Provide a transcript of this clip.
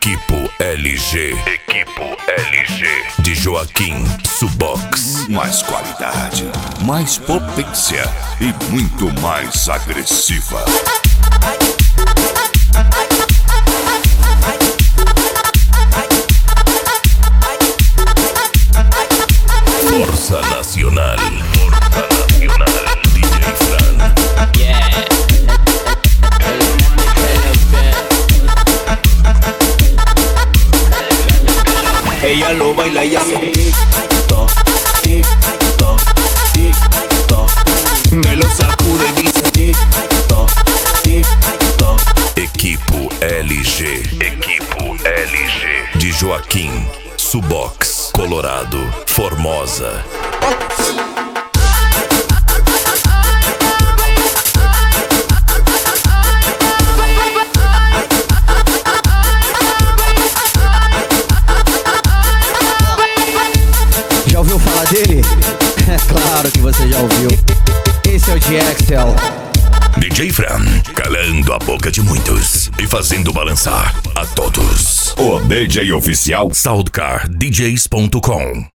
Equipo LG. Equipo LG. De Joaquim Subox. Mais qualidade, mais potência e muito mais agressiva. Força Nacional. Força Nacional. DJ Fran. Yeah. Ella lo baila y hace tic-toc, tic-toc, tic-toc. Me lo sacude y dice tic-toc, tic-toc. Equipo LG. Equipo LG. De Joaquim Subox. Colorado. Formosa. Já ouviu falar dele? É claro que você já ouviu. Esse é o DXL. DJ Fran, calando a boca de muitos e fazendo balançar a todos. O DJ oficial SoundcarDJs.com